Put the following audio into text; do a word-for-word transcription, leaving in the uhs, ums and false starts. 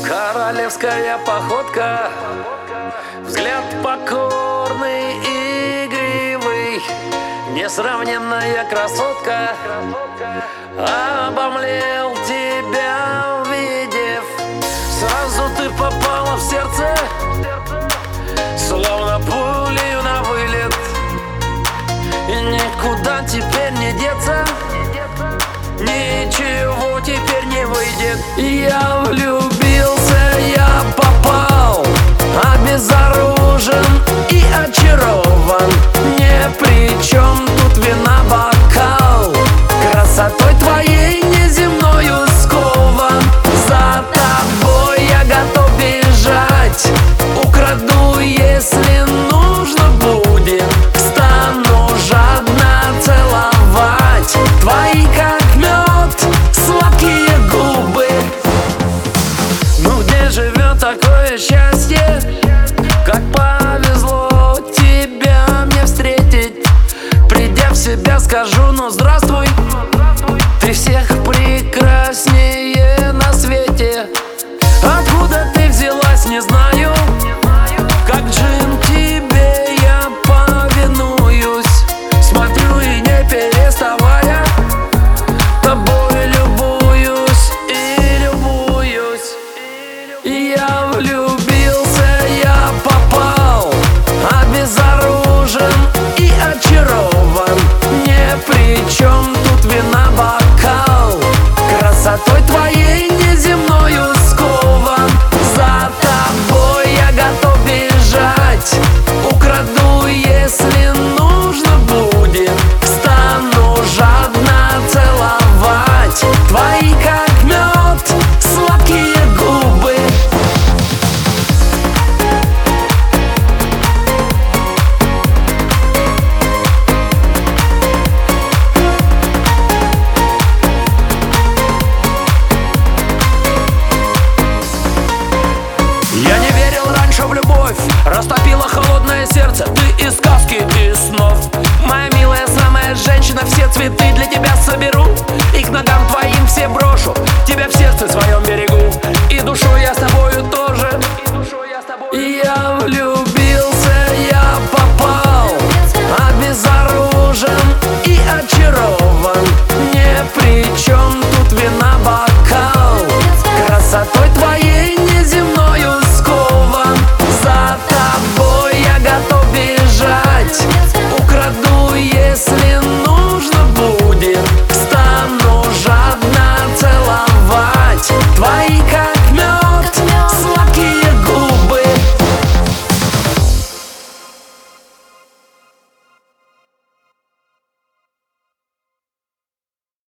Королевская походка, взгляд покорный и игривый, несравненная красотка. Обомлел тебя увидев, сразу ты попала в сердце, словно пулею на вылет. И никуда теперь не деться, ничего теперь не выйдет. Я влюбился, я попал, обезоружен и очарован. Ни при чем тут вина бокал, красотой твоей неземною скован. За тобой я готов бежать, украду, если нужно будет. Стану жадно целовать твои, как мед, сладкие губы. Ну где живет такое счастье, как повезло тебя мне встретить? Придя в себя, скажу: ну здравствуй, ты всех прекраснее на свете. Откуда ты взялась, не знаю, как джин тебе я повинуюсь. Смотрю и не переставая, тобой любуюсь и любуюсь. Я влюбился, я попал, обезоружен и очарован. Ни при чем тут вина бокал, красотой твоей неземною скован. За тобой я готов бежать, украду, если нужно будет. Стану жадно целовать твои, как мед, сладкие губы. Я не верил раньше в любовь, растопила холодное сердце ты из сказки, из снов. Моя милая, самая женщина, все цветы для тебя соберу и к ногам твоим